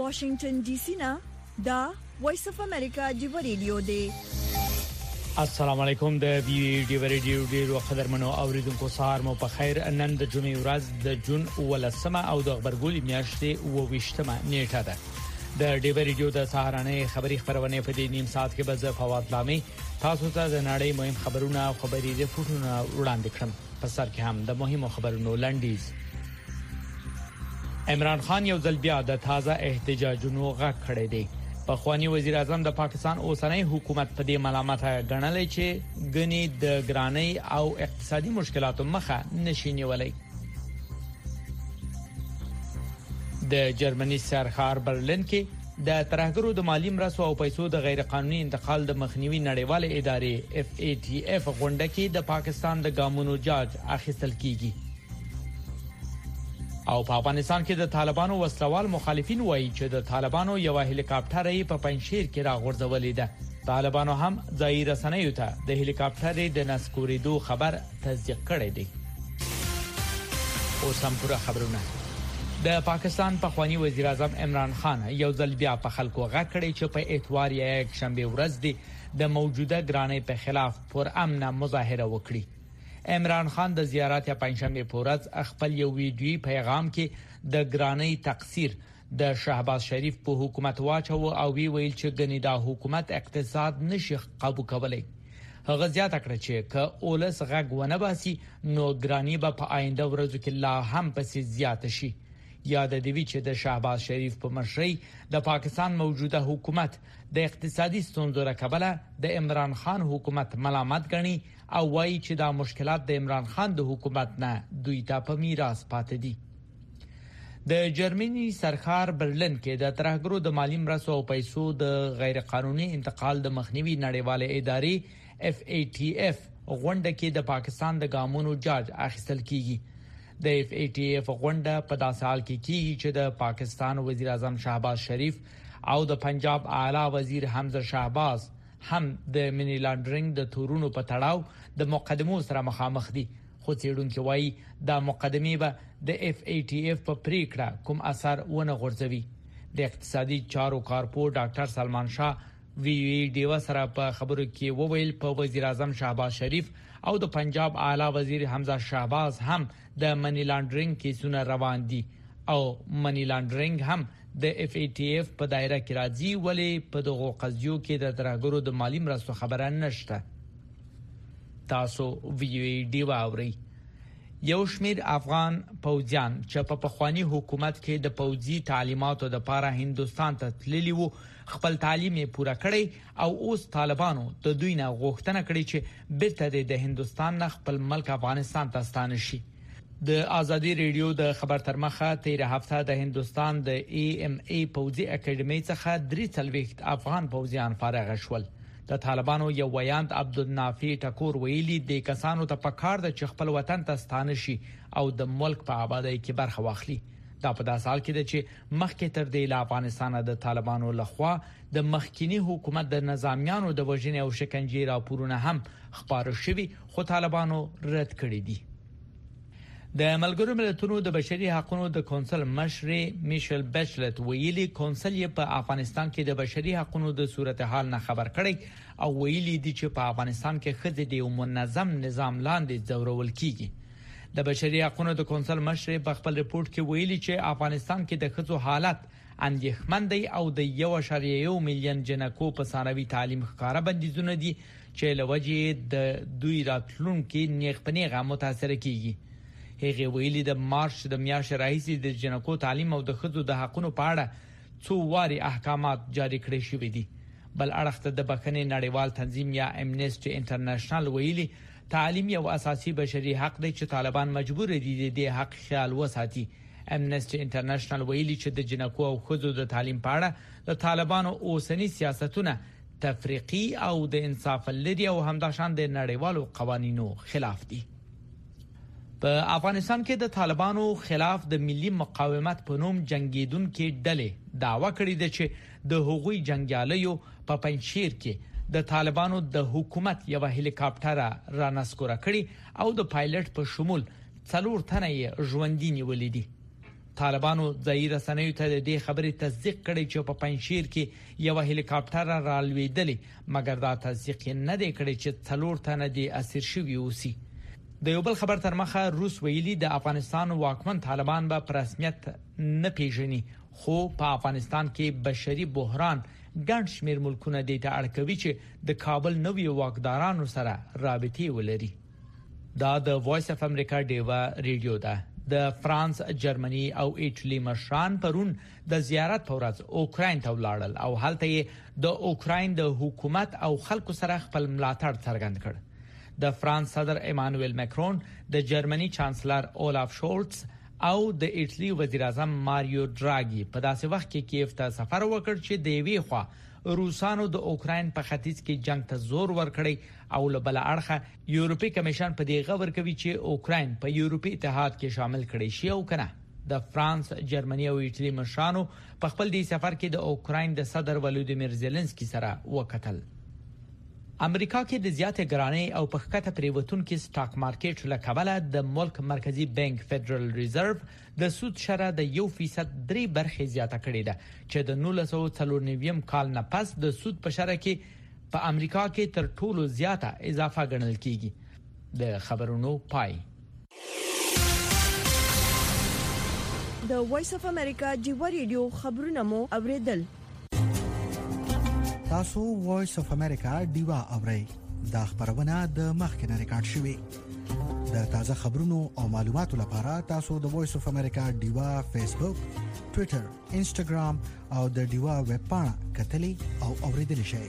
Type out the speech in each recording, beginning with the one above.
واشنگټن ډي سي نه دا وایس اف امریکا دی ریډیو دی. السلام علیکم د ویډیو ریډیو ډیرو قدرمنو اوریدونکو سهار مو په خیر. نن د جمعې ورځ د جون 18 او د خبرګولې میاشتې 28مه نیټه ده. د ډیو ریډیو د سهارانه خبری خبرونه په دې نیم ساعت کې به زه فواد لامي تاسو ته د نړۍ مهم خبرونه او خبري ریپورتونه وړاندې کړم. په سر کې هم د مهمو خبرونو لنډیز. عمران خان یو ځل بیا د تازه احتجاجونو غږ کړی دی. پخوانی وزیر اعظم د پاکستان اوسنۍ حکومت په دې ملامت غنلې چې غني د ګرانۍ او اقتصادي مشکلاتو مخه نشي نیولای. د جرمني سرخار برلین کې د ترهګرو د مالی مرستو او پیسو د غیر قانوني انتقال د مخنیوي نړیواله ادارې FATF غونډه کې د پاکستان د ګامونو جاج اخیستل کیږي. او په افغانستان کې د طالبانو وسلوال مخالفین وایي چې د طالبانو یو هلیکاپټر یې په پنځشیر کې راغورځولې ده. طالبانو هم ځای رسنیو ته د هلیکاپټر د نسکوریدو خبر تصدیق کړی دی. او سم پوره خبرونه. د پاکستان پخوانی وزیر اعظم عمران خان یو ځل بیا په خلکو غږ کړی چې په اتوار یک شنبه ورځ دی د موجوده ګرانۍ په خلاف پر امن مظاهره وکړي. عمران خان د زیارت پنځشنبه پورز خپل یو ویډیویي پیغام کې د ګرانۍ تقصیر د شهباز شریف په حکومت واچو او ویل چې غنی دا حکومت اقتصاد نشي قابو کولای. هغه زیاته کړه چې ک اولس غږ ونه باسي نو ګرانی به په آینده ورځو کې لا هم پسې زیات شي. یاد دی چې د شهباز شریف په مشرۍ د پاکستان موجوده حکومت د اقتصادي ستونزو راکبله د عمران خان حکومت ملامت غني او وایي چې دا مشکلات د عمران خان د حکومت نه دوی ته په میراث پاتې دي. د جرمني سرخار برلین کې د ترهګرو د مالی مرستو او پیسو د غیر قانوني انتقال د مخنیوي نړیواله ادارې FATF غونډه کې د پاکستان د ګامونو جاج اخیستل کیږي. د FATF غونډه په داسې حال کې کیږي چې د پاکستان وزیر اعظم شهباز شریف او د پنجاب اعلی وزیر حمزه شهباز هم د منی لانډرینګ د تورونو په تړاو د مقدمو سره مخامخ دي. خو څېړونکو وايي دا مقدمې به د FATF په پریکړه کوم اثر ونه غورځوي. د اقتصادي چارو کارپو ډاکټر سلمان شاه ویډیو سره په خبرو کې وویل په وزیر اعظم شهباز شریف او د پنجاب اعلی وزیر حمزه شهباز هم د منی لانډرینګ کیسونه روان دي او منی لانډرینګ هم د FATF په دایره کې راځي ولی په دغه قضیو کې د ترهګرو د مالی مرستو خبره نشته. تاسو ویډیو اورئ. یو شمیر افغان پوځیان چې په پخوانی حکومت کې د پوځي تعلیماتو لپاره هندستان ته تللی وو خپل تعلیم یې پوره کړی او اوس طالبانو د دوی نه غوښتنه کړې چې بیرته د هندستان نه خپل ملک افغانستان ته ستانه شي. د ازادي ریډیو د خبر ترمخه 13 هفته د هندستان د AMA پوځي اکیډمي څخه 3 افغان پوځیان فارغ شول. د طالبانو یو ویاند عبدالنافع ټکور ویلي د کسانو ته پکار د خپل وطن ته ستانه شي او د ملک په آبادی کې برخه واخلي. دا په داسې حال کې ده چې مخکې تر دې له افغانستان د طالبانو لخوا د مخکینی حکومت د نظامیانو د وژنې او شکنجې راپورونه هم خبر شوي خو طالبانو رد کړی دي. د ملګرو ملتونو د بشري حقوقو د کونسل مشر میشل بچلت ویلي کونسل یې په افغانستان کې د بشري حقوقو د صورتحال نه خبر کړی او ویلي دي چې په افغانستان کې خځې د منظم نظام لاندې ځورول کیږي. د بشري حقوقو د کونسل مشر په خپل رپورت کې ویلي چې افغانستان کې د خځو حالت اندېښمن دی او د 1.1 میلیون جنکو په ثانوي تعلیم ښکارا بندیزونه دي چې لوجې د دوی راتلونکو نیغ متاثر کیږي. هغه ویلي د مارچ د میاشتې راهیسې د جنکو تعلیم او د خځو د حقوقو په اړه څو واري احکامات جاری کړي شوي دي. بل اړخ د بخښنې نړیوال تنظیم یا امنیسټي انټرنیشنل ویلي تعلیم یو اساسي بشري حق دی چې طالبان مجبور دي د حق خیال وساتي. امنیسټي انټرنیشنل ویلي چې د جنکو او خځو د تعلیم په اړه د طالبانو اوسنی سیاستونه تفریقي او د انصاف لري او همداشان د نړیوالو قوانینو خلاف دي. په افغانستان کې د طالبانو خلاف د ملي مقاومت په نوم جنگیدونکو ډلې دعوا کړې ده چې د هغوی جنگیالیو په پنځشیر کې د طالبانو د حکومت یو هلیکاپټر را نسکوره کړی او د پایلټ په شمول 4 تنه ژوندۍ نیولې دي. طالبانو ځای رسنیو ته د دې خبرې تصدیق کړی چې په پنځشیر کې یو هلیکاپټر رالوېدلی مګر دا تصدیق نه دی کړی چې څلور تنه دي اسیر شوي اوسي. د یو بل خبر تر مخه روس ویلي د افغانستان واکمن طالبان به په رسمیت نه پیژني خو په افغانستان کې بشري بحران ګڼ شمېر ملکونه د ته اړ کوي چې د کابل نوي واکدارانو سره رابطې ولري. دا د وایس اف امریکا ډیوا ریډیو ده. د فرانس، جرمني او ایټالي مشران پرون د زیارت په ورځ اوکراین ته ولاړل او هلته د اوکراین د حکومت او خلکو سره خپل ملاتړ څرګند کړ. د فرانس صدر ایمانوئل ماکرون، د جرمني چانسلر اولاف شولټز او د ایټالي وزیر اعظم ماریو دراګي په داسې وخت کې کیف ته سفر وکړ چې د وی خوا روسانو د اوکراین په ختیځ کې جنگ ته زور ورکړی او له بل اړخه یورپی کمیشن په دې غور کوي چې اوکراین په یورپی اتحاد کې شامل کړي شي او کنه. د فرانس، جرمني او ایټالي مشرانو په خپل دې سفر کې د اوکراین د صدر ولودیمیر زيلنسکي سره وکتل. امریکا کې د زیاتې ګرانۍ او په ښکته پریوتون کې سټاک مارکیټ له کبله د ملک مرکزی بانک فدرال ریزرو د سود شرح د 1% 3 برخې زیاته کړې ده چې د 1994 کال نه پس د سود په شرح کې په امریکا کې تر ټولو زیاته اضافه ګڼل کیږي. د خبرونو پای. د وایس اف امریکا ډیوا ریډیو خبرونه مو اوریدل. تاسو وایس اف امریکا ډیوا اورئ. دا خبرونه د مخکنه ریکارډ شوې. د تازه خبرونو او معلوماتو لپاره تاسو د وایس اف امریکا ډیوا فیسبوک، ټوئیټر، انسټاګرام او د ډیوا ویب پاڼه کتلی او اوریدلی شئ.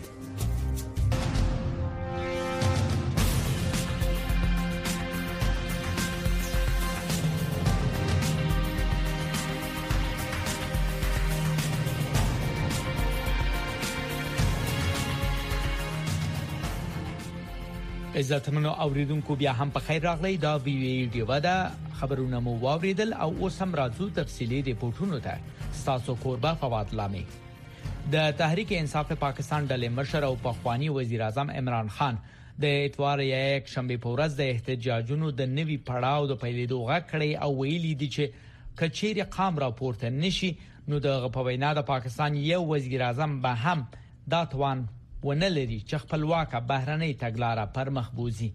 عزتمنو اوریدونکو بیا هم په خیر راغلی. دا وی ډیوا ده خبرونه مو واوریدل او اوس هم راځو تفصیلی ریپورتونو ته. تاسو قربا فواد لامي د تحریک انصاف پاکستان ډلې مشر او پخوانی وزیر اعظم عمران خان د اتوار یک شنبه په ورځ د احتجاجونو د نوي پړاو د پیلېدو غږ کړی او ویلي دي چې کچېری قام راپورته نشي نو د په د پاکستان یو وزیر اعظم به هم دا توان ونلري چې خپلواکه بهرنۍ تګلارې پر مخ بوزي.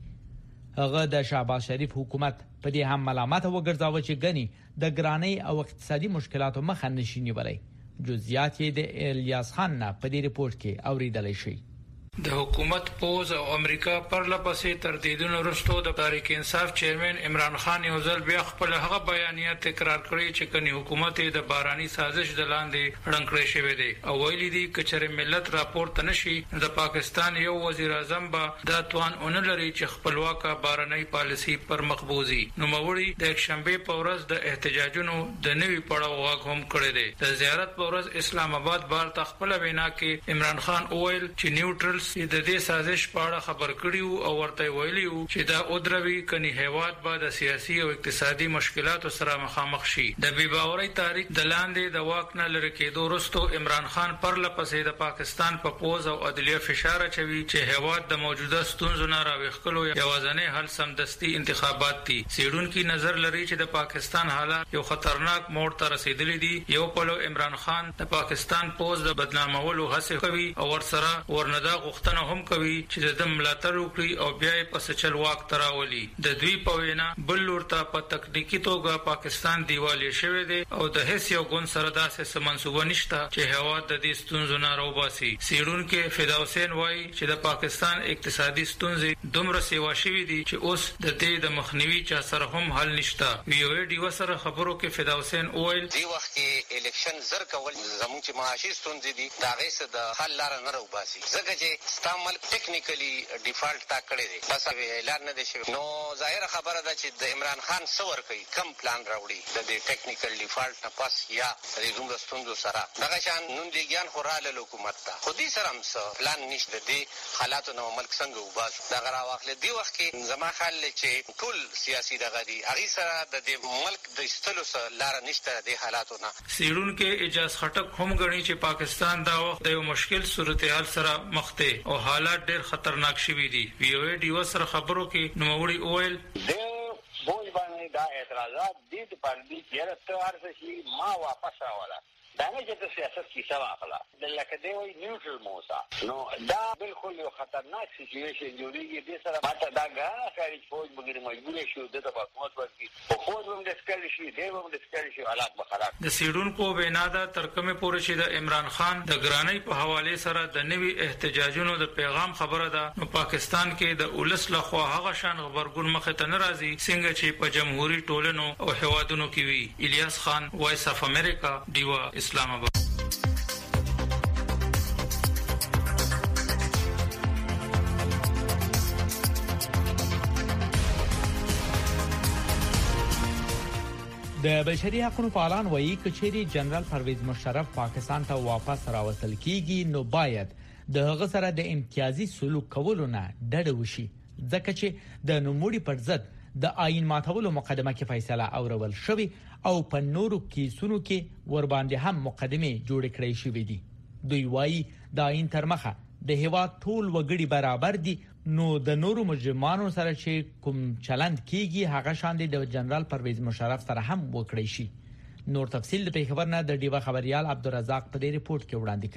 هغه د شهباز شریف حکومت په دې هم ملامت وګرځاوه چې غني د ګرانۍ او اقتصادي مشکلاتو مخه نشي نیولای. جزئیات یې د الیاس خان نه په دې ریپورت کې اوریدل شي. د حکومت پوز او امریکا پر لپسې تردیدونو وروسته د تحریک انصاف چیرمن عمران خان یو ځل بیا خپل هغه بیانیه تکرار کړی چې کني حکومت د باراني سازش د لاندې رنګړې شوې دي او ویلي دي کچره ملت راپورته نشي د پاکستان یو وزیر اعظم به د توان اونلري چې خپلواکه باراني پالیسي پر مخبوزي. نو موري د شنبه په ورځ د احتجاجونو د نوي پړاو غږ هم کړی دی. د زیارت په ورځ اسلام آباد بار تخپل وینا کې عمران خان اویل چې نیوټرل د دې سازش په اړه خبر کړیو او ورته ویلیو چې دا اودروي کني هیواد به د سیاسي او اقتصادي مشکلاتو سره مخامخ شي. د بې باورۍ تاریخ د لاندې د واک نه لری کېدو وروسته عمران خان پر لپسې د پاکستان په پوز او عدلیه فشار چوي چې هیواد د موجوده ستونزو نه راوښکلو یوازنی حل سمدستي انتخابات دي. سیډونکو نظر لري چې د پاکستان حالات یو خطرناک موړ ته رسیدلي دي. یو پلو عمران خان د پاکستان پوز د بدنامولو هڅه کوي او ورسره ورندا غوښتنه هم کوي چې د ملاتړ وکړي او بیا یې پس چل واک تراولي. د دوی په وینا بل ورته په تکنیکی توګه پاکستان دیوالیه شوی دی او د هیڅ یو ګوند سره داسې منسوبه نشته چې هواد د دې ستونزو نه راوباسي. سیډونکو فدا حسین وایي چې د پاکستان اقتصادي ستونزې دومره سیوا شوې دي چې اوس د دې د مخنیوي چا سره هم حل نشته. وی او ډي وسره خبرو کې فدا حسین وایي دی وخت کې الیکشن زر کول زموږ چې معاشي ستونزې دي دا غیسه د حل لار نه راوباسي. ځکه چې استعمال ټیکنیکلی ډیفالت تا کړی دی بس اعلان نه دی شوی. نو ظاهر خبره ده چې د عمران خان څور کوي کم پلان راوړي د دې ټیکنیکل ډیفالت نه پس یا د دومره ستونزو سره دغه شان نون دیګیان خوراله حکومت ته خودي سره هم پلان نشته. د حالاتو نو ملک څنګه وباسو دا غراواخله دی وخت کې زما خیال چې ټول سیاسي دغه دي هغه سره د ملک د استلو سره لار نشته د حالاتو نه. سیډونکو اجازه خټک هم غني چې پاکستان دا وخت د یو مشکل صورتحال سره مخ ته او حالات ډېر خطرناک شوي دي. وی او ډي وسره خبرو کې نوموړي اویل وای باندې باندې دا اعتراضات دې په دې کې ته ارزه شي ما واپس راولا دا نه چې د سیاست کې سوا اخلا د لکه دی وی نیوټرل موسا نو دا بالکل یو خطرناک سچويشن جوړیږي د سره ماته دا غا خارج فوج بغیر مجبور شو د حکومت ورکی او فوج هم د سکل شي دیو هم د سکل شي حالات بخراب د سیډونکو وینا دا ترکمه پورې شي د عمران خان د ګرانۍ په حواله سره د نوي احتجاجونو د پیغام خبره ده نو پاکستان کې د اولس لخوا هغه شان خبرګون مخ ته ناراضي څنګه چې په جمهوریت ټولنو او هوادونو کې وی الیاس خان وایس اف امریکا دیوا اسلام آباد د بشري حقوقو فعالان وایي کچېری جنرال پرویز مشرف پاکستان ته واپس راوستل کیږي نو باید د هغه سره د امتیازي سلوک کولو نه ډډه وشي ځکه چې د نوموړي پر ضد د آئین ماتولو مقدمه کې فیصله اورول شوې او په نورو کیسونو کې ور باندې هم مقدمه جوړ کړې شوې دي دوی وایي د آئین تر مخه د هوا ټول وګړي برابر دي نو د نورو مجرمانو سره چې کوم چلند کیږي هغه شان د جنرال پرویز مشرف سره هم وکړي شي نور تفصیل د پیښور نه د ډیوا خبريال عبدالرزاق په دې ریپورت کې وړاندې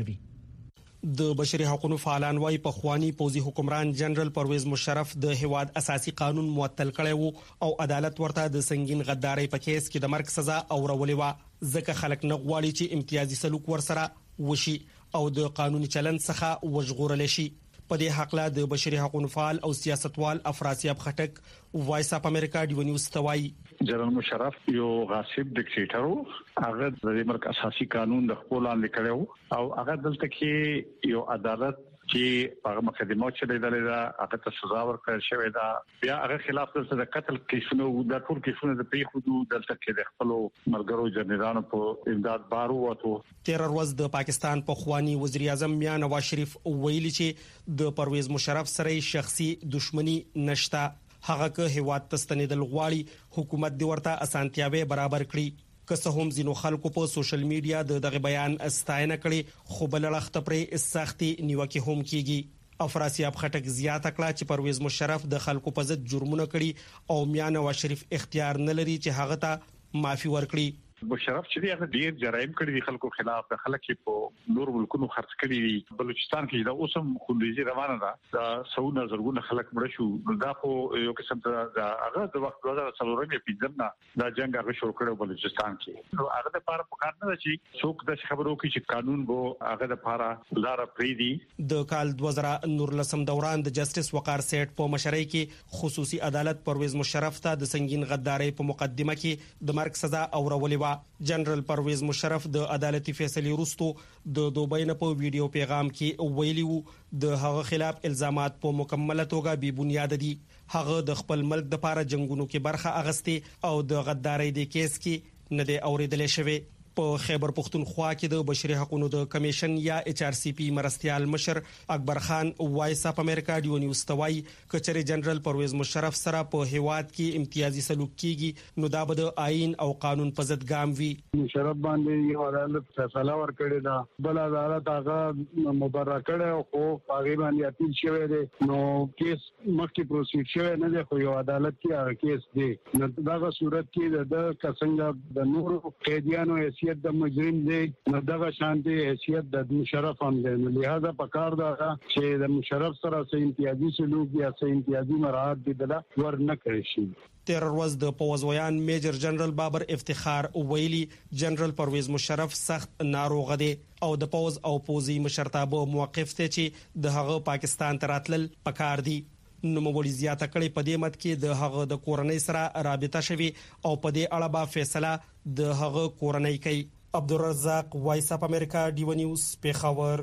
کوي د بشري حقوقو فعالان وايي په خواني پوزي حکمران جنرال پرویز مشرف د هواد اساسي قانون معطل کړی وو او عدالت ورته د سنگین غداري په کیس کې د مرګ سزا اورولې و ځکه خلک نه غواړي چې امتیازي سلوک ورسره وشي او د قانوني چلند څخه وژغورل شي په دې حق لا د بشري حقوقو فعال او سیاستوال افراسیاب خټک وایس اپ امریکا ډیو نیوز توای جنرال مشرف یو غاصب ډیکټیټر هغه د امریکا اساسي قانون د خپل لاندې کړو او هغه دلته کې یو عدالت چې هغه مقدمه چې لیدلې ده هغه ته سزا ورکړل شوې ده بیا هغه خلاف د قتل کیسونو د ټول کیسونو د پیښو دلته کې د خپل مرګرو جنرالانو په امداد بارو وته تیر ورځ د پاکستان په خواني وزیر اعظم میاں نواز شریف ویلي چې د پرویز مشرف سره شخصي دښمنی نشته هغه که هیواد تستنیدل غواړي حکومت دی ورته اسانتیاوي برابر کړي که څه هم ځینو خلکو په سوشل میډیا دغه بیان استاینه کړي خو بل لخت پرې سختي نیوکه هم کیږي افراسیاب خټک زیاته کړه چې پرویز مشرف د خلکو په ضد جرمونه کړي او میاں نواز شریف اختیار نه لري چې هغه ته معافي ورکړي مشرف چې هغه ډیر جرایم کړی دي خلکو خلاف د خلک په نور ملکونو خرڅ کړی دي بلوچستان کې دا اوسم خوندې روانه ده دا سونه زرګونه خلک مړ شو دا خو یو قسم ته دا هغه د وخت 2014 کې پیځمنا دا جنگ هغه شروع کړو بلوچستان کې نو هغه د لپاره پکار نه چې څوک د خبرو کې چې قانون وو هغه د لپاره لار پریدي د کال 2019 دوران د جسټس وقار سیټ په مشرۍ کې خصوصي عدالت پرویز مشرف ته د سنگین غداري په مقدمه کې د مرګ سزا اورولې و جنرال پرویز مشرف د عدالتي فیصله وروسته د دوبۍ نه په ویډیو پیغام کې ویلي وو د هغه خلاف الزامات په مکمله توګه بې بنیاد دي هغه د خپل ملک د لپاره جنگونو کې برخه اغسته او د غدارۍ د کیس کې نه دی اوریدل شوی په خیبر پختونخوا کې د بشري حقوقو د کمیشن یا ایچ آر سی پی مرستيال مشر اکبر خان وایس اپ امریکا ډیو نیوز توای کچري جنرال پرویز مشرف سره په هیواد کې امتیازي سلوک کیږي نو دا به د آئین او قانون په ضد ګام وي مشرف باندې یو عدالت فیصله ورکړی دا بل عدالت هغه مبرر کړی او خو هغه باندې اپیل شوی دی نو کیس مخکې پروسیډ شوی نه دی خو یو عدالت کې هغه کیس دی نو دغه صورت کې د څنګه د نورو قیدیانو د مجرم دی نو دغه شانتي حیثیت د مشرف هم دی نو لہذا پکار دا چې د مشرف سره سې امتیازي سلوک یا سې امتیازي مراحت دي دلا ور نه کړی شي تیر ورځ د پوزویان میجر جنرال بابر افتخار ویلي جنرال پرویز مشرف سخت ناروغ دی او د پوز او پوزي مشرتابه موقف ته چې د هغه پاکستان ته راتلل پکار دی نو مولي زیاته کړي په دې مت کې د هغه د کورنۍ سره رابطه شوي او په دې اړه به فیصله د هغه کورنۍ کوي عبدالرزاق وایس اپ امریکا ډیو نیوز پیښور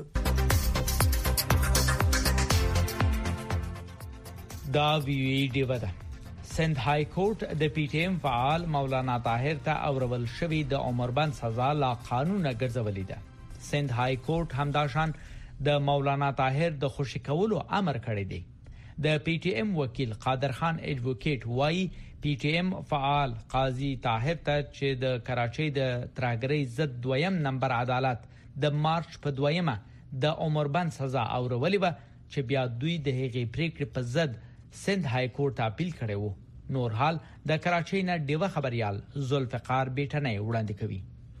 دا وی ډیو ده سند های کورټ د پی ټی ایم فعال مولانا طاهر ته اورول شوی د عمر بند سزا لا قانون ګرځولې ده سند های کورټ همداشان د مولانا طاهر د خوشی کولو امر کړی دی د پی ټی ایم وکیل قادر خان ایڈوکیټ وای پی ټی ایم فعال قاضي طاهر ته چې د کراچۍ د تراګرۍ ضد دویم نمبر عدالت د مارچ په دویمه د عمر بند سزا اورولې و چې بیا دوی د هغې پریکړې په ضد سند های کورټ اپیل کړی وو نور حال د کراچۍ نه ډیوه خبريال ذوالفقار بیٹنۍ وړاندې کوي.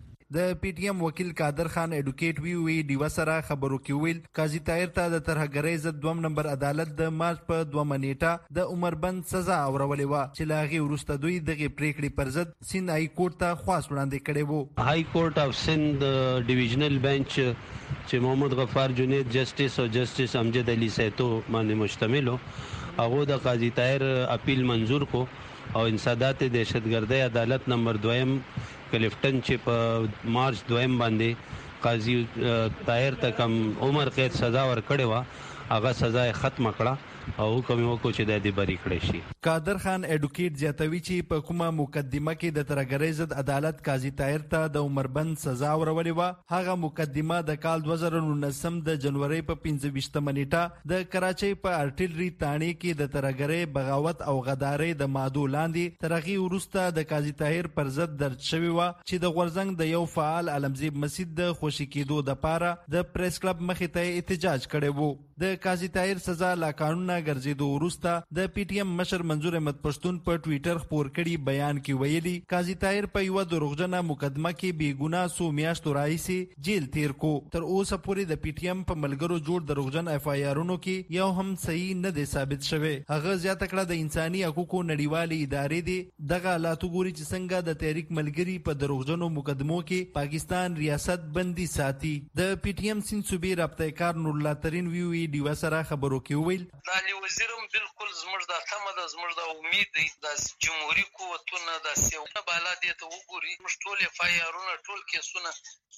د پی ټی ایم وکیل قادر خان اډوکیټ وی ډیوا سره خبرو کې ویل قاضي طاهر ته د ترهګرۍ ضد 2 نمبر عدالت د مارچ په 2 نیټه د عمر بند سزا اورولې و چې لاغي وروسته دوی دغه پریکړې پر ضد سند های کورټ ته خواست وړاندې کړي وو. های کورټ اف سند ډیویژنل بنچ چې محمد غفار جنید جسټس او جسټس امجد علي سیتو باندې مشتمل هو هغه د قاضي طاهر اپیل منظور کو او انسداد دهشتګردۍ عدالت نمبر 2 کلیفټن چې په مارچ 2 باندې قاضي طاهر ته کم عمر قید سزا ورکړې و هغه سزا ختم کړه او حکم وکړ چې د دې بری کړی شي. قادر خان اډوکیټ زیاتوي چې په کومه مقدمه کې د ترهګرۍ ضد عدالت قاضي طاهر ته د عمر بند سزا ورولې و هغه مقدمه د کال 2019 د جنوري په 25 نیټه د کراچۍ په ارټلري تانې کې د ترهګرۍ بغاوت او غدارۍ د مادو لاندې ترغي ورسته د قاضي طاهر پر ضد درج شوی و چې د غورزنګ د یو فعال علمزیب مسجد د خوشی کېدو د پاره د پریس کلب مخې ته احتجاج کړي وو. د قاضي طاهر سزا لا قانون ګرځېدو وروسته د پی ټی ایم مشر منظور احمد پښتون په ټوئیټر خپور کړي بیان کې ویلي قاضي طاهر په یو دروغجنه مقدمه کې بې ګناه سو میاشتو راهیسې جیل تیر کو. تر اوسه پورې د پی ټی ایم په ملګرو جوړ دروغجن اف آی آرونو کې یو هم صحیح نه دی ثابت شوی. هغه زیاته کړه د انساني حقوقو نړیوالې ادارې دی دغه لاتو ګوري چې څنګه د تحریک ملګری په دروغجنو مقدمو کې پاکستان ریاست بندي ساتي. د پی ټی ایم سین صوبې رابطه کار نور الله ترين وی ډیوا سره خبرو کې ویل علي وزیرم بالکل زموږ د تمه ده زموږ د امید دی د جمهوریت قوتونو د سیاونه بالا دي ته وګوري موږ ټول اف آی آرونه ټول کیسونه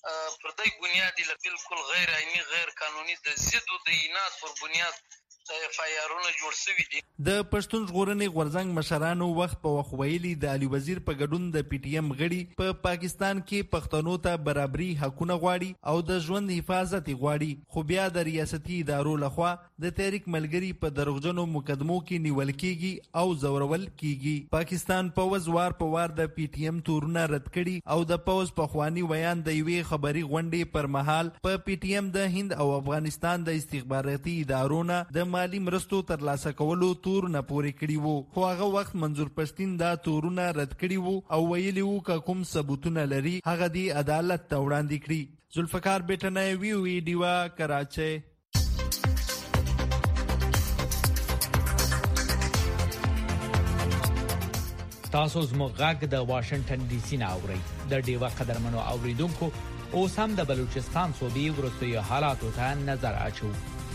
پر دې بنیاد بالکل غیر عیني غیر قانوني د ضد او د عناد پر بنیاد اف آی آرونه جوړ شوی دي. د پښتون ژغورنې غورځنګ مشرانو وخت په وخت ویلي د علي وزیر په ګډون د پی ټی ایم غړي په پاکستان کې پښتنو ته برابري حقونه غواړي او د ژوند حفاظت غواړي خو بیا د ریاستي ادارو لخوا د تحریک ملګری په دروغجنو مقدمو کې نیول کیږي او زورول کیږي. پاکستان پوز وار په وار د پی ټی ایم تورونه رد کړي او د پوز په خواني بیان د یوې خبري غونډې پر مهال په پی ټی ایم د هند او افغانستان د استخباراتي ادارو نه د مالی مرستو ترلاسه کولو تورونه پورې کړي وو خو هغه وخت منظور پښتین دا تورونه رد کړي وو او ویلي وو که کوم ثبوتونه لري هغه دی عدالت ته وړاندې کړي. ذوالفقار بیٹنۍ وی ډیوا کراچۍ. تاسو زموږ غږ د واشنگټن ډي سي نه اورئ. د ډیوا قدرمنو اوریدونکو اوس هم د بلوچستان صوبې وروستیو حالاتو ته نظر اچو.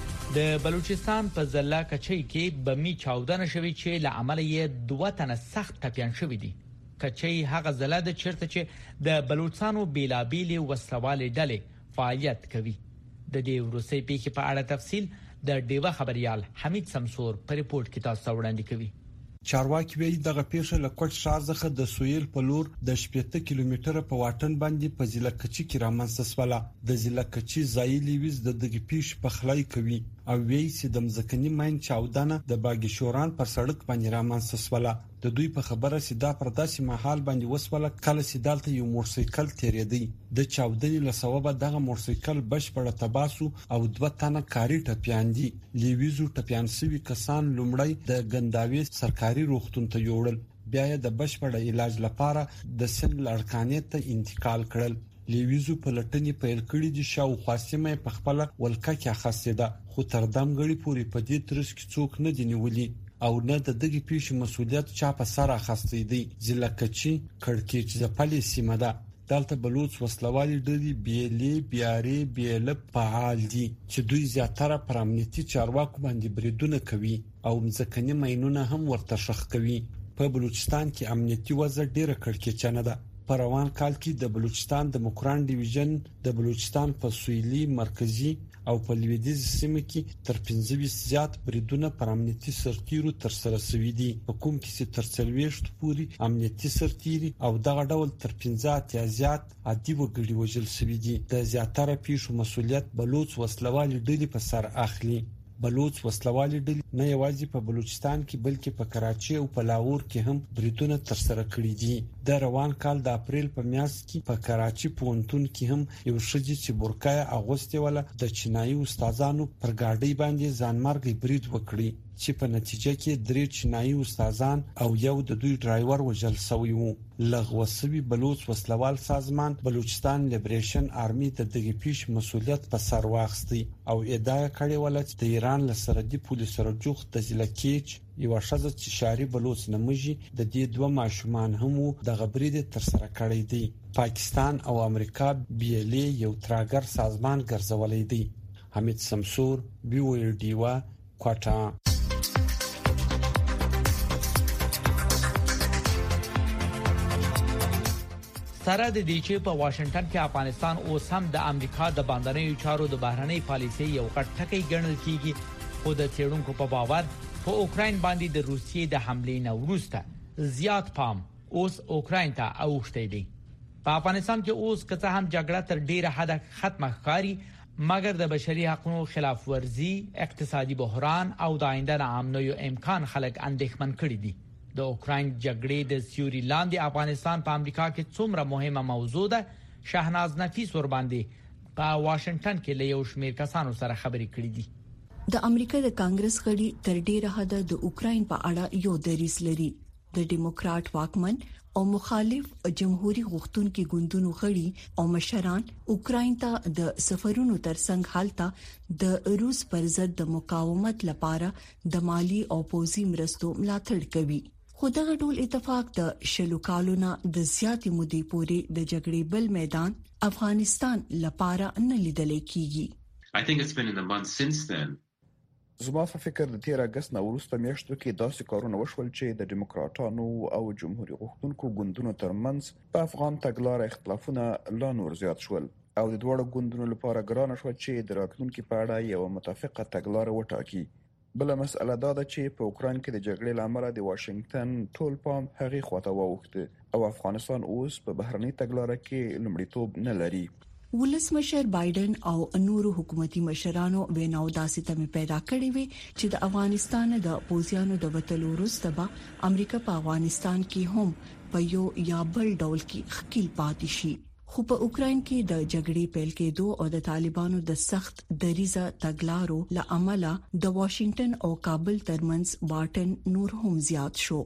د بلوچستان په ضلع کچۍ کې بمی چاودنه شوې چې له امله یې 2 تنه سخت ټپيان شوې دي. کچۍ هغه ضلع د چیرته چې د بلوچستانو بیلابېلې وسلوالې ډلې فعالیت کوي. د دې وروستۍ پیښې په اړه تفصیل د ډیوا خبريال حمید سمسور په ریپورت کې تاسو وړاندې کوي. چارواکي وی دغه پیښه له کوټ ښار څخه د سویل په لور د 70 کیلومتره په واټن باندې په ضلع کچي کې رامنځته شوه. د ضلع کچي ځایلي ویز د دغه پیښې په خلای کوي او وی چې د مزکنی ماین چاودنه د باګشوران پر سړک باندې رامنځته شوه. د دوی په خبره چې دا پر داسې محل باندې وسوله کله چې دالته یو موټرسایکل تیریدي د چاودنې له سببه دغه موټرسایکل بشپړه تباسو او 2 تنه کاری ټپيان دي. لیویزو ټپيان سوي کسان لومړی د ګنداوي سرکاري روغتون ته یوړل بیا د بشپړه علاج لپاره د سن لړکانې ته انتقال کړل. لیویزو په لټنې پیل کړې دي شاو خاصمه په خپل ولکه کې خاصه ده خو تر دمګړي پوری په دې ترڅ کې څوک نه دی نیولي او نه د دغه پیښې مسولیت چا په سر اخیستی دی. ضلع کچي کړکېچ ځپلې سیمه ده. دلته بلوچ وسلوالي ډلې بیلې بیاري بیل فعال دي چې دوی زیاتره پر امنیتي چارواکو باندې بریدونه کوي او ځکه ماینونه هم ورته شخ کوي. په بلوچستان کې امنیتي وضع ډیره کړکېچنه ده. په روان کال کې د بلوچستان د مکران ډیویژن د بلوچستان په سویلي مرکزی او په لویدیځ سیمه کې تر 15 زیات بریدونه پر امنیتي سرتیرو تر سره شوي دي په کوم کې چې تر 40 پوري امنیتي سرتیري او دغه ډول تر 15 زیات عادي وګړي وژل شوي دي. د زیاتره پیښو مسولیت بلوچ وسلوالي ډلې په سر اخلي. بلوچ وسلوالي ډلې نه یوازې په بلوچستان کې بلکې په کراچۍ او په لاهور کې هم بریدونه تر سره کړي دي. د روان کال د اپریل په میاشت کې په کراچي پونتون کې هم یو شجی چې بورکای اغوستي ولا د چینایي استادانو پر گاډي باندې ځانمرګي برید وکړي چې په نتیجه کې 3 چینایي استادان او یو د دوی ډرایور وژل شوی وو. لغوسوي بلوچ وسلوال سازمان بلوچستان لیبریشن آرمي د دغه پیش مسولیت په سر واخستي او ادعا کړې ولا چې د ایران له سرحدي پولیسو سره جوخ د ځلکیچ یو شذ چې شاري بلوچ نمجي د دې دوه ماشومان هم د غبرید تر سره کړی دی. پاکستان او امریکا بیلې یو تراګر سازمان ګرځولې دی. حمید سمسور BOA کوټا. سره د دې چې په واشنگټن کې افغانستان اوس هم د امریکا د باندنیو چارو د بهرنۍ پالیسۍ یو غټ ټکی ګڼل کیږي، خو د څېړونکو په باور په اوکراین باندې د روسیې د حملې نه وروسته زیات پام اوس اوکراین ته اوښتی دی. په افغانستان کې اوس که هم جګړه تر ډیره حد ختمه ښکاري، مګر د بشري حقوقو خلاف ورزي، اقتصادي بحران او د آینده ناامنیو امکان خلک اندېښمن کړي دي. د اوکراین جګړې د سیوري لاندې افغانستان په امریکا کې څومره مهمه موضوع ده، شهناز نفیس ور باندې په واشنگټن کې له یو شمېر کسانو سره خبرې کړې دي. د امریکا د کانګرس غړي تر ډیره حد د اوکراین په اړه یو دریځ لري. د ډیموکرات واکمن او مخالف جمهوریت غوښتونکو ګوندونو غړي او مشران اوکراین ته د سفرونو ترڅنګ حالت د روس پر ضد د مقاومت لپاره د مالی او پوځي مرستو ملاتړ کوي. خو دغه ټول اتفاق د شلو کالونو د زیاتې مودې پورې د جګړې بل میدان افغانستان لپاره نه لیدل کیږي. I think it's been in the months since then. زما په فکر د 13 اگست نه وروسته میاشتو کې داسې کارونه وشول چې د دیموکراتانو او جمهوریت غوښتونکو ګوندونو ترمنځ په افغان تګلارې اختلافونه لا نور زیات شول او د دوړو ګوندونو لپاره ګرانه شو چې د راتلونکي په اړه یو متفقه تګلارې وټاکي. بل مسأله دا ده چې په اوکراین کې د جګړې لامل د واشنگټن ټول پام هغې خواته واوښته او افغانستان اوس په بهرنۍ تګلارې کې لومړیتوب نه لري. ولسمشر بایدن او نورو حکومتي مشرانو ویناو داسې تمه پیدا کړې وي چې د افغانستان د پوځیانو د وټلو وروسته به امریکا په افغانستان کې هم په یو یا بل ډول کې خکیل پاتې شي. خو په اوکراین کې د جګړې پیل کېدو او د طالبانو د سخت دریزه تګلارو لامل د واشنگټن او کابل ترمنځ واټن نور هم زیات شو.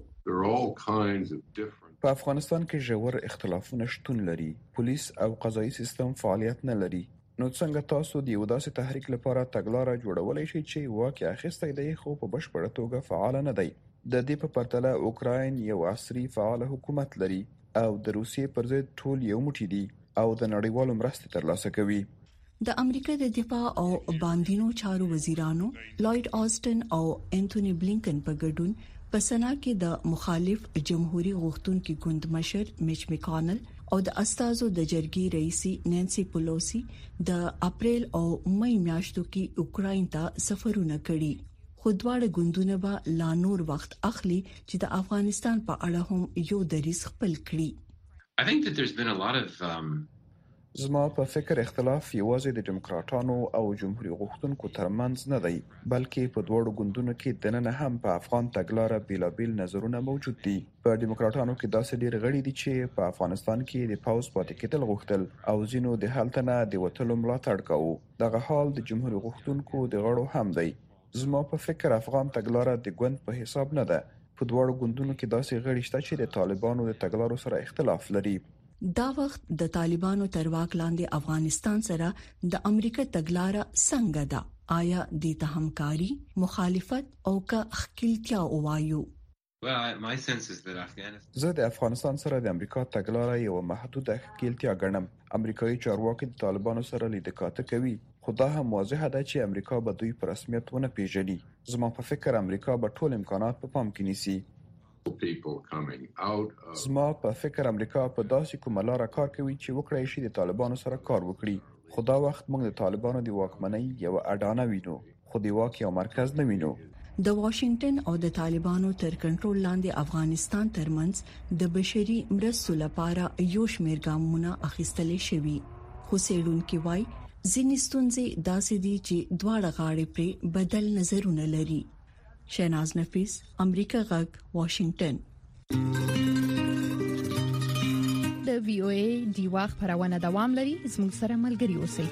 په افغانستان کې ژور اختلافونه شتون لري. پولیس او قضایي سیستم فعالیت نه لري. نو څنګه تاسو د یو داسې تحریک لپاره تګلارې جوړولای شئ چې واقعي اخیسته دی خو په بشپړه توګه فعال نه دی؟ د دې په پرتله اوکراین یو عصري فعال حکومت لري او د روسیې پر ضد ټول یو موټی دي او د نړیوالو مرستې ترلاسه کوي. د امریکا د دفاع او باندینو چارو وزیرانو لوید آسټن او انټونی بلینکن په ګډون په سنا کې د مخالف جمهوریت غوښتونکو ګوند مشر میچ میکانل او د استازو د جرګې رئیسي نانسی پلوسی د اپریل او مې میاشتو کې اوکراین ته سفرونه کړي. خو دواړه ګوندونه به لا نور وخت اخلي چې د افغانستان په اړه هم یو دریځ خپل کړي. I think that there's been a lot of زما په فکر اختلاف یوازې د دیموکراتانو او جمهوریت غوښتونکو ترمنځ نه دی، بلکې په دوړو ګوندونو کې دننه هم په افغان تګلارې بیلابیل نظرونه موجود دي. په دیموکراتانو کې داسې ډېر غړي دي چې په افغانستان کې د پاوز پاتې کېدل غوښتل او ځینو د حالت نه د وټلو ملاتړ کاوه. دغه حال د جمهوریت غوښتونکو د غړو هم دی. زما په فکر افغان تګلارې د ګوند په حساب نه ده. په دوړو ګوندونو کې داسې غړي شته چې د طالبانو د تګلارو سره اختلاف لري. دا وخت د طالبانو تر واک لاندې افغانستان سره د امریکا تګلارې څنګه ده؟ آیا د ته همکاري، مخالفت او که خپلتیا وایو؟ زه د افغانستان سره د امریکا تګلارې یو محدوده خپلتیا ګڼم. امریکایي چارواکي د طالبانو سره لیدکاته کوي، خو دا هم واضحه ده چې امریکا به دوی په رسمیت ونه پیژني. زما په فکر امریکا به ټول امکانات په پام کې نیسي. زما په فکر امریکا په داسې کومه لاره کار کوي چې وکړای شي د طالبانو سره کار وکړي. خو دا وخت موږ د طالبانو د واکمنۍ یو اډانه وینو، خو د واک یو مرکز نه وینو. د واشنگټن او د طالبانو تر کنټرول لاندې افغانستان ترمنځ د بشري مرستو لپاره یو شمېر ګامونه اخیستل شوي، خو څېړونکي وایي ځینې ستونزې داسې دي چې دواړه غاړې پرې بدل نظرونه لري. شهناز نفیس، امریکا غږ، واشنگټن. د وی او ای دیوا خبرونه دوام لري. زموږ سره ملګري اوسئ.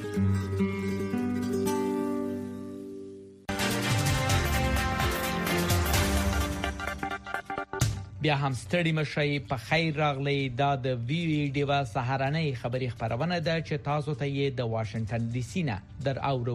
بیا هم ستړي مشي په خیر راغلی. دا د وی او ای دیوا سهارنۍ خبری خبرونه ده چې تاسو ته یې د واشنگټن ډي سي نه در اورو.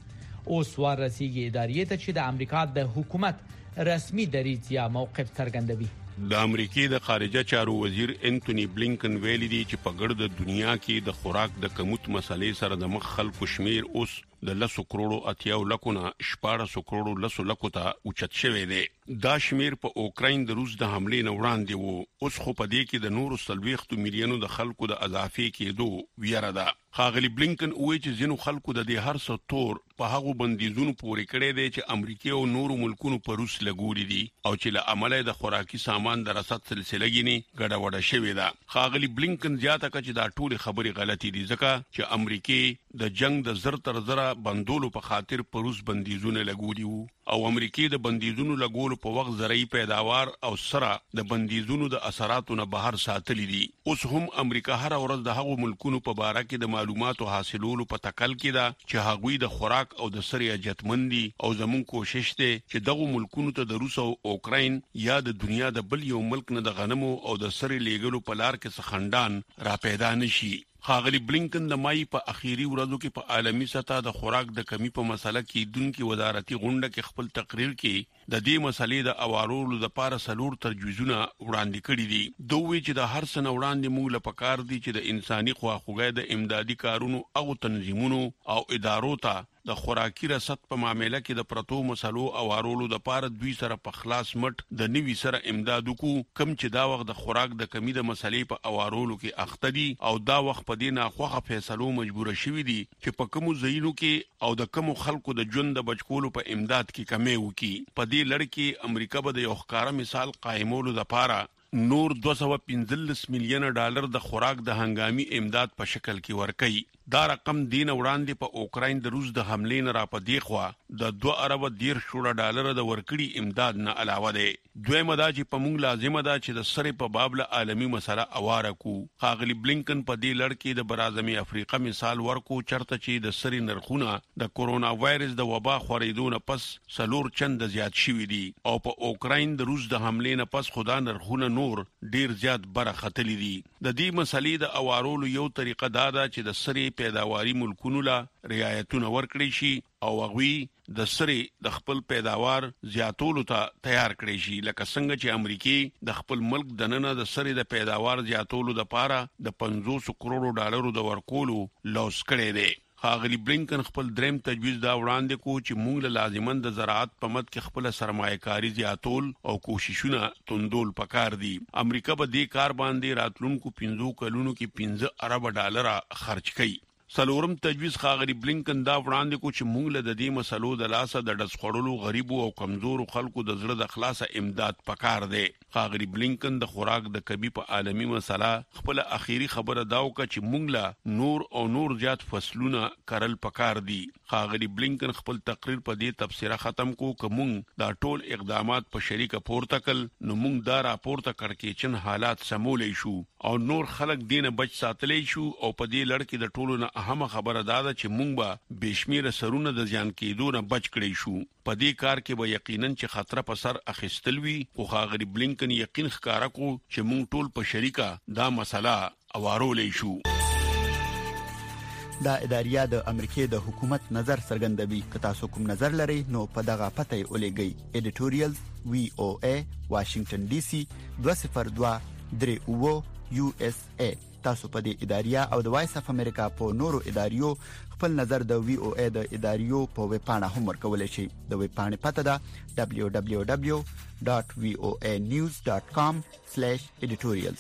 اوس ورسیږي ادارې ته چې د امریکا د حکومت رسمي دریځ یا موقف څرګندوي. د امریکای د خارجه چارو وزیر انټونی بلینکن ویلي دی چې په ګرد دنیا کې د خوراک د کموت مسلې سره د مخ خلکو شمیر اوس د 100 کروڑو 80 لکونه 14 کروڑو 100 لکو ته اوچت شوی دی. دا شمیر په اوکراین د روس د حملې نه وړاندې وو. اوس خو په دې کې د نورو 30 میلیونو د خلکو د اضافي کېدو ویره ده. ښاغلي بلینکن وایي چې ځینو خلکو د دې هر څه تور په هغو بندیزونو پورې کړی دی چې امریکا او نورو ملکونو په روس لګولي دي او چې له امله د خوراکي سامان د رسد سلسله کې ګډه وډه شوې ده. ښاغلي بلینکن زیاته کړه چې دا ټول خبرې غلطي دي ځکه چې امریکا د جنگ د زر تر زره بندولو په خاطر په روس بندیزونه لګولي وو او امریکا د بندیزونو لګولو په وخت زرعي پیداوار او سره د بندیزونو د اثراتو نه بهر ساتلي دي. اوس هم امریکا هر ورځ د هغو ملکونو په باره کې د معلوماتو حاصلولو په تکل کې ده چې هغوی د خوراک او د سرې اجتمندي او زمون کوشش ده چې دغه ملکونو ته د روس او اوکراین یا د دنیا د بل یو ملک نه د غنمو او د سرې لیږلو په لار کې سخندان را پیدا نشي. ښاغلي بلینکن د مای په اخیری ورځو کې په عالمي سطح د خوراک د کمی په مسله کې دونکو وزارتي غونډه کې خپل تقریر کې د دې مسلې د اوارولو لپاره سلور تجویزونه وړاندې کړي دي. دوی چې د هر سنه وړاندې موږ له پکار دي چې د انساني خواخوږۍ د امدادي کارونو او تنظیمونو او ادارو ته د خوراکي رسد په معاملې کې د پرتو مسلو اوارولو د لپاره دوی سره په خلاص مټ د نوي سره امداد وکړو کم چې دا وخت د خوراک د کمی د مسلې په اوارولو کې اخته دي او دا وخت په دې ناخوخه فیصلو مجبور شوي دي چې په کومو ځایونو کې او د کومو خلکو د ژوند د بچکولو په امداد کې کمی وکړي. په دې لړ کې امریکا به د یو ښکارا مثال قائمولو لپاره نور 215 میلیون ډالر د خوراک د هنګامي امداد په شکل کې ورکړي. دا رقم دین وړاندې په اوکراین د روس د حملې نه را پدې خوا د 2 ارب 10 ډالر د ورکړي امداد نه علاوه ده. دویمه دا چې په موږ لازمه ده چې د سره په باب له عالمي مسله اواره کو. ښاغلي بلینکن په دې لړ کې د برازمي افریقا مثال ورکو چرته چې د سره نرخونه د کورونا وایرس د وبا خورېدو نه پس سلور چند زیات شوي دي او په اوکراین د روس د حملې نه پس خدا نرخونه نور ډیر زیات برختلي دي. د دې مسلې د اوارولو یو طریقه دا ده چې د سره پیداواري ملکونو لا رعایتونه ورکړي شي او هغوی د سره د خپل پیداوار زیاتولو ته تیار کړي شي لکه څنګه چې امریکا د خپل ملک د نن د سره د پیداوار زیاتولو لپاره د 500 کروڑو ډالرو د ورکولو لوس کړي دي. ښاغلي بلینکن خپل دریم تجویز دا وړاندې کو چې موږ له لازمن د زراعت په مد کې خپل سرمایه‌کاري زیاتول او کوششونه توندول پکار دي. امریکا به دې کار باندې راتلونکو 15 کلونو کې 15 ارب ډالر خرج کړي. سلورم تجویز ښاغلي بلینکن دا وړاندې کو چې موږ له دې مسلو د لاسه د ډز خړلو غریبو او کمزورو خلکو د زړه د خلاصه امداد پکار دی. ښاغلي بلینکن د خوراک د کمی په عالمي مسله خپل اخیری خبره دا وکړه چې موږ له نور زیات فصلونه کرل پکار دي. ښاغلي بلینکن خپل تقریر په دې تفسیره ختم کو چې موږ دا ټول اقدامات په شریکه پورته کړل نو موږ دا راپورته کړکېچن حالات سمولې شو او نور خلک دینه بچ ساتلې شو او په دې لړ کې د ټولو نه اهم خبره دا ده چې موږ به بشمیره سرونه د ځان کېدو نه بچ کړی شو. په دې کار کې به یقینا چې خطر په سر اخیستل وي خو ښاغلي بلینکن یقین ښکارا کو چې موږ ټول په شریکه دا مسله اوارولې شو. دا اداریه د امریکای د حکومت نظر څرګندوي. که تاسو کوم نظر لرئ نو په دغه پته ولېږئ. ایډیټوریال VOA واشنگټن ډي سي 202 USA. تاسو په دې اداریه او د وایس اف امریکا په نورو اداریو خپل نظر د VOA د اداریو په ویب پاڼه هم ورکولای شئ. د ویب پاڼې پته ده www.voanews.com/editorials.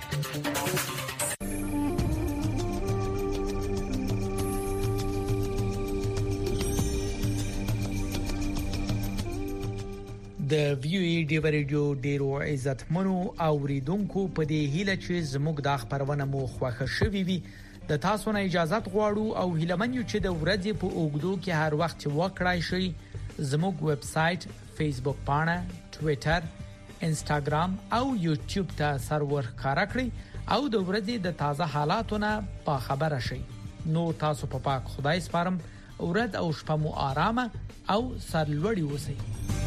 د وی او ای ډیو ریډیو ډیرو عزتمنو اوریدونکو په دې هیله چې زموږ د خبرونه مو خوښه شوي وي د تاسو نه اجازه غواړو او هیلمن یو چې د ورځې په اوګدو کې هر وخت وکړای شي زموږ ویب سټ، فیسبوک پاڼه، ټوئیټر، انستګرام او یوټیوب ته سرور ښکارا کړئ او د ورځې د تازه حالاتونو په خبره شئ. نو تاسو په پاک خدای سپارم. ورځ او شپه مو آرامه او سرلوړي اوسئ.